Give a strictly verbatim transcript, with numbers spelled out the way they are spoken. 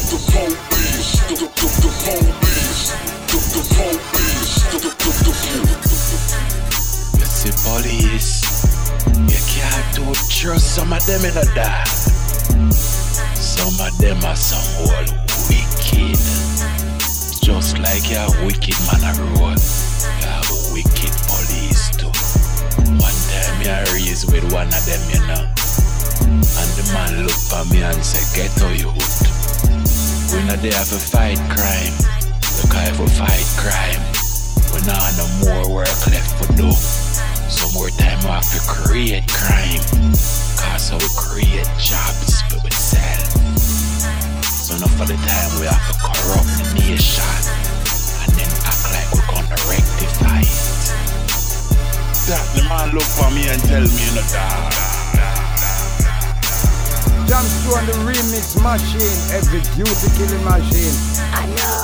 the police, the the the police, the the police, the the the police. You see police, you can't do trust some of them in the dark. Some of them are some old wicked. Just like you have wicked man a road, you have wicked police too. One time I raised with one of them, you know. And the man looked for me and said, get out you hood. We not there to fight crime. Because if we fight crime, we not have no more work left to do. So more time we have to create crime. Cause so we create jobs for ourselves. So enough of the time we have to corrupt the nation and then act like we're gonna rectify it. That the man look for me and tell me in the dark. Jumps on the remix machine, every duty killing machine. I know.